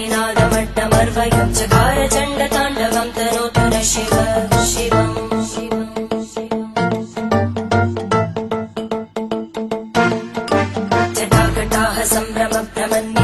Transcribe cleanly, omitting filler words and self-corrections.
निनादमड्डमर्वयं चकार चण्डताण्डवं तनोतु न शिव शिवम् जटाकटाः सम्भ्रमभ्रमन्